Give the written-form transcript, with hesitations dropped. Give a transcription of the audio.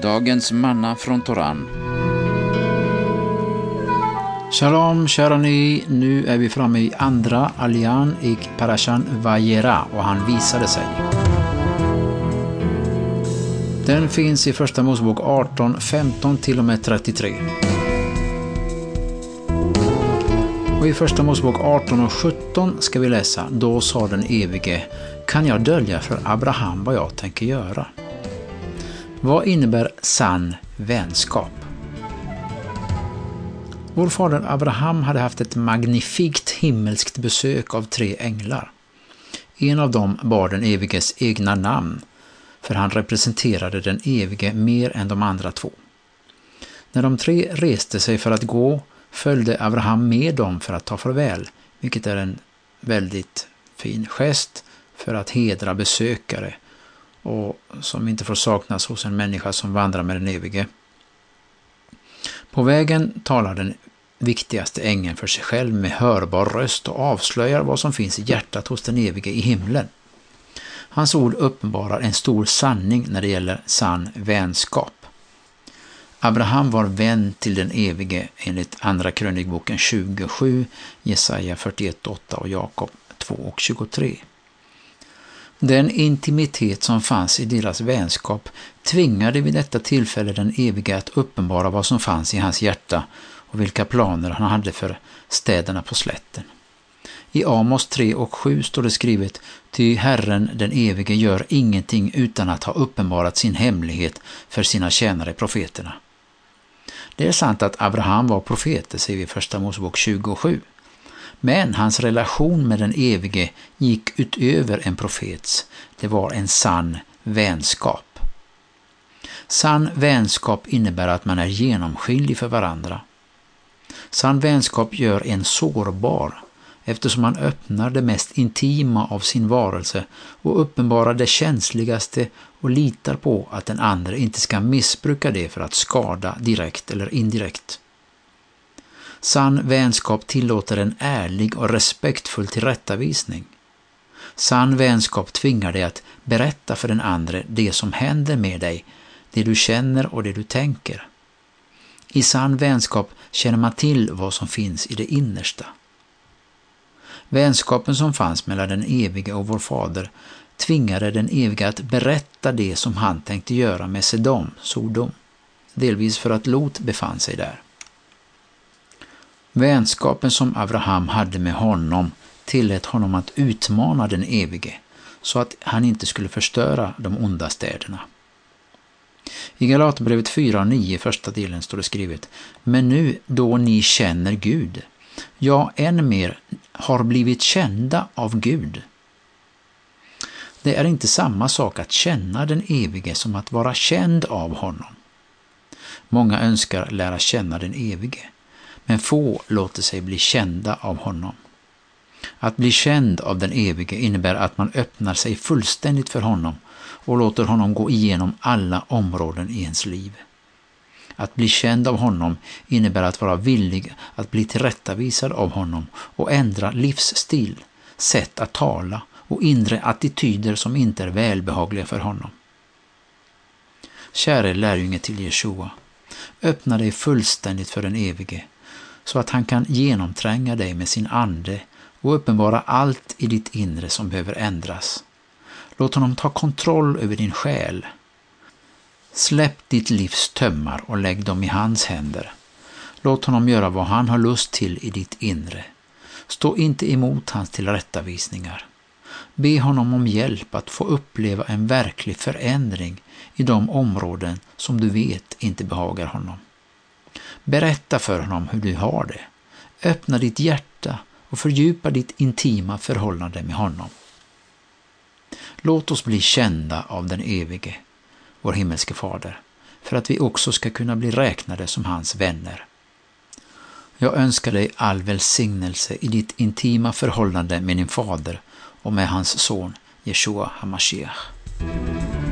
Dagens manna från Toran. Shalom, kära ni. Nu är vi framme i andra allian i Parashan Vayera och han visade sig. Den finns i första Mosebok 18, 15 till och med 33. Och i första Mosebok 18 och 17 ska vi läsa: Då sa den evige, kan jag dölja för Abraham vad jag tänker göra? Vad innebär sann vänskap? Vår fader Abraham hade haft ett magnifikt himmelskt besök av 3 änglar. En av dem bar den eviges egna namn, för han representerade den evige mer än de andra 2. När de 3 reste sig för att gå, följde Abraham med dem för att ta farväl, vilket är en väldigt fin gest för att hedra besökare och som inte får saknas hos en människa som vandrar med den evige. På vägen talar den viktigaste ängeln för sig själv med hörbar röst och avslöjar vad som finns i hjärtat hos den evige i himlen. Hans ord uppenbarar en stor sanning när det gäller sann vänskap. Abraham var vän till den evige enligt andra krönikboken 27, Jesaja 41:8 och Jakob 2:23. Den intimitet som fanns i deras vänskap tvingade vid detta tillfälle den evige att uppenbara vad som fanns i hans hjärta och vilka planer han hade för städerna på slätten. I Amos 3:7 står det skrivet: Ty Herren den evige gör ingenting utan att ha uppenbarat sin hemlighet för sina tjänare profeterna. Det är sant att Abraham var profet, det ser vi i första Mosebok 27. Men hans relation med den evige gick utöver en profets. Det var en sann vänskap. Sann vänskap innebär att man är genomskinlig för varandra. Sann vänskap gör en sårbar, eftersom man öppnar det mest intima av sin varelse och uppenbarar det känsligaste och litar på att den andra inte ska missbruka det för att skada direkt eller indirekt. Sann vänskap tillåter en ärlig och respektfull tillrättavisning. Sann vänskap tvingar dig att berätta för den andra det som händer med dig, det du känner och det du tänker. I sann vänskap känner man till vad som finns i det innersta. Vänskapen som fanns mellan den evige och vår fader tvingade den evige att berätta det som han tänkte göra med Sodom, delvis för att Lot befann sig där. Vänskapen som Abraham hade med honom tillät honom att utmana den evige så att han inte skulle förstöra de onda städerna. I Galaterbrevet 4:9 första delen står det skrivet: Men nu då ni känner Gud, ja än mer har blivit kända av Gud. Det är inte samma sak att känna den evige som att vara känd av honom. Många önskar lära känna den evige, men få låter sig bli kända av honom. Att bli känd av den evige innebär att man öppnar sig fullständigt för honom och låter honom gå igenom alla områden i ens liv. Att bli känd av honom innebär att vara villig att bli tillrättavisad av honom och ändra livsstil, sätt att tala och inre attityder som inte är välbehagliga för honom. Käre lärjunge till Jeshua, öppna dig fullständigt för den evige så att han kan genomtränga dig med sin ande och uppenbara allt i ditt inre som behöver ändras. Låt honom ta kontroll över din själ. Släpp ditt livs tömmar och lägg dem i hans händer. Låt honom göra vad han har lust till i ditt inre. Stå inte emot hans tillrättavisningar. Be honom om hjälp att få uppleva en verklig förändring i de områden som du vet inte behagar honom. Berätta för honom hur du har det. Öppna ditt hjärta och fördjupa ditt intima förhållande med honom. Låt oss bli kända av den evige, vår himmelske fader, för att vi också ska kunna bli räknade som hans vänner. Jag önskar dig all välsignelse i ditt intima förhållande med din fader och med hans son Jeshua HaMashiach.